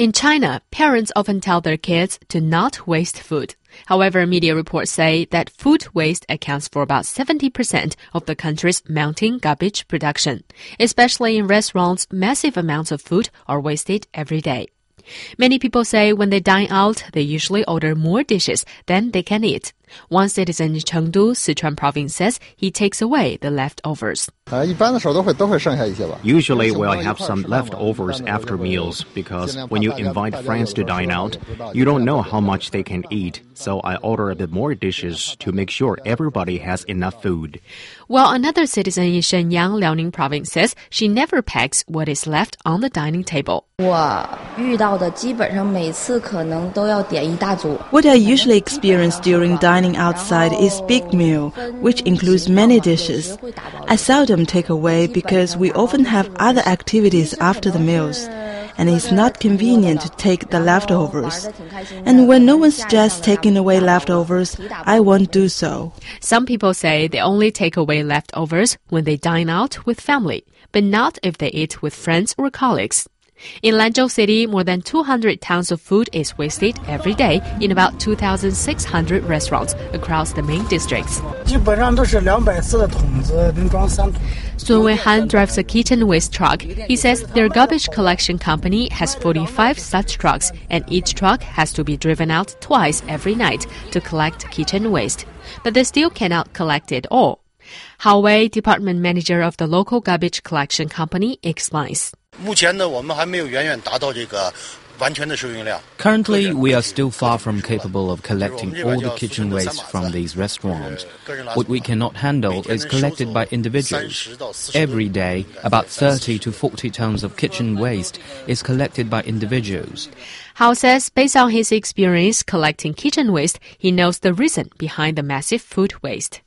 In China, parents often tell their kids to not waste food. However, media reports say that food waste accounts for about 70% of the country's mounting garbage production. Especially in restaurants, massive amounts of food are wasted every day. Many people say when they dine out, they usually order more dishes than they can eat. One citizen in Chengdu, Sichuan province, says he takes away the leftovers. Usually we'll have some leftovers after meals because when you invite friends to dine out, you don't know how much they can eat. So I order a bit more dishes to make sure everybody has enough food. While another citizen in Shenyang, Liaoning province, says she never packs what is left on the dining table. What I usually experience during dining outside is big meal, which includes many dishes. I seldom take away because we often have other activities after the meals, and it's not convenient to take the leftovers. And when no one suggests taking away leftovers, I won't do so. Some people say they only take away leftovers when they dine out with family, but not if they eat with friends or colleagues. In Lanzhou City, more than 200 tons of food is wasted every day in about 2,600 restaurants across the main districts. Sun Weihan drives a kitchen waste truck. He says their garbage collection company has 45 such trucks, and each truck has to be driven out twice every night to collect kitchen waste. But they still cannot collect it all. Hao Wei, department manager of the local garbage collection company, explains. Currently, we are still far from capable of collecting all the kitchen waste from these restaurants. What we cannot handle is collected by individuals. Every day, about 30 to 40 tons of kitchen waste is collected by individuals. Hao says based on his experience collecting kitchen waste, he knows the reason behind the massive food waste.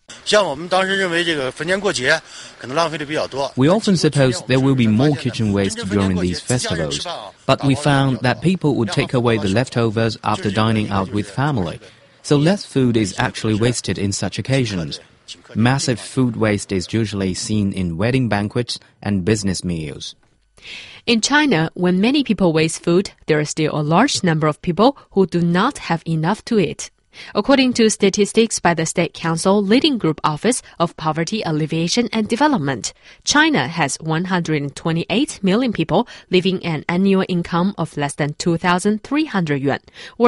We often suppose there will be more kitchen waste during these festivals, but we found that people would take away the leftovers after dining out with family. So less food is actually wasted in such occasions. Massive food waste is usually seen in wedding banquets and business meals. In China, when many people waste food, there is still a large number of people who do not have enough to eat. According to statistics by the State Council Leading Group Office of Poverty Alleviation and Development, China has 128 million people living an annual income of less than 2,300 yuan, or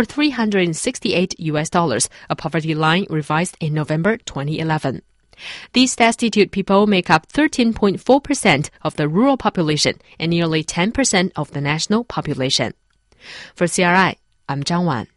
$368, a poverty line revised in November 2011. These destitute people make up 13.4% of the rural population and nearly 10% of the national population. For CRI, I'm Zhang Wan.